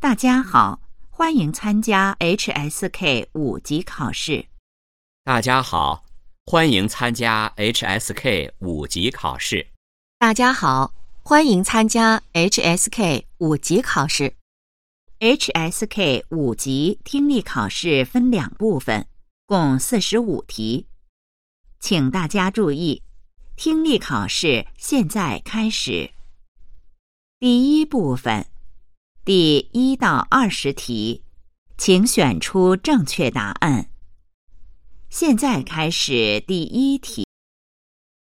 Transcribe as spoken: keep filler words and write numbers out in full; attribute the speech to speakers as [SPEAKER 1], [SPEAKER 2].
[SPEAKER 1] 大家好，欢迎参加 H S K 五级考试。
[SPEAKER 2] 大家好，欢迎参加 H S K 五级考试。
[SPEAKER 3] 大家好，欢迎参加 H S K 五级考试。
[SPEAKER 1] H S K 五级听力考试分两部分，共四十五题。请大家注意，听力考试现在开始。第一部分，第一到二十题，请选出正确答案。现在开始第一题。